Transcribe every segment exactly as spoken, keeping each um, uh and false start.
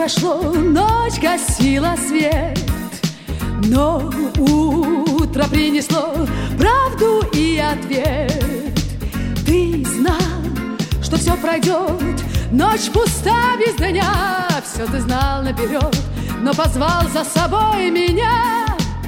прошло, ночь гасила свет, но утро принесло правду и ответ. Ты знал, что все пройдет, ночь пуста без дня. Все ты знал наперед, но позвал за собой меня.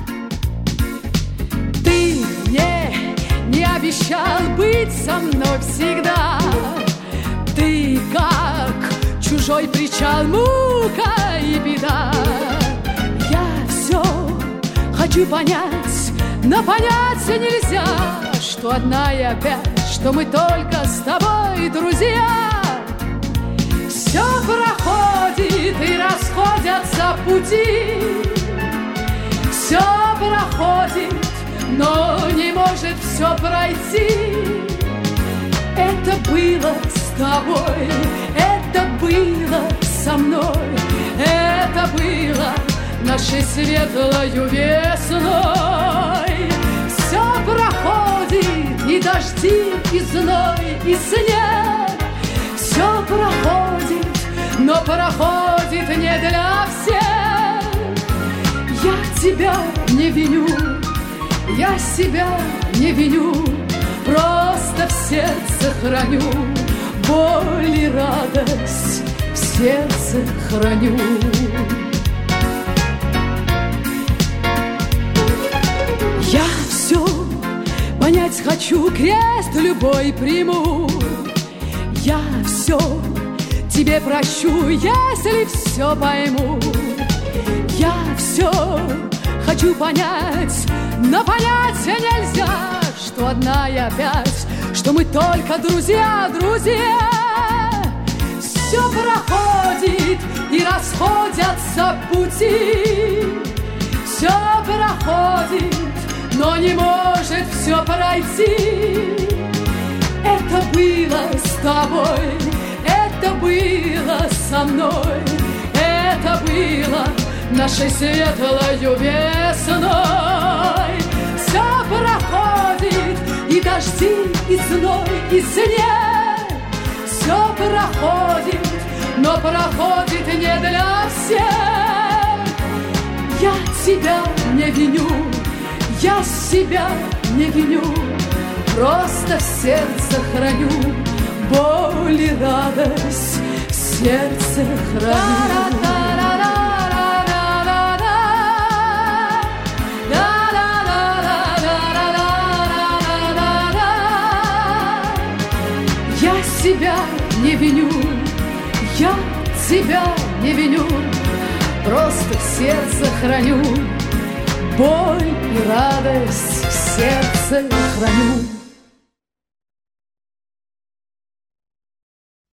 Ты мне не обещал быть со мной всегда. Ты как чужой причал, мука и беда. Я все хочу понять, но понять нельзя, что одна и опять, что мы только с тобой друзья. Все проходит и расходятся пути, все проходит, но не может все пройти. Это было с тобой, это было со мной, это было нашей светлою весной. Все проходит, и дожди, и зной, и снег. Все проходит, но проходит не для всех. Я тебя не виню, я себя не виню, просто в сердце храню боль и радость, в сердце храню. Я все понять хочу, крест любой приму. Я все тебе прощу, если все пойму. Я все хочу понять, но понять нельзя, что одна и опять, что мы только друзья, друзья. Все проходит и расходятся пути, все проходит, но не может все пройти. Это было с тобой, это было со мной, это было нашей светлою весной. Все проходит, и дожди, и зной, и снег. Все проходит, но проходит не для всех. Я тебя не виню, я себя не виню, просто в сердце храню боль и радость, в сердце храню. Я себя не виню, я тебя не виню, просто в сердце храню боль и радость, в сердце храню.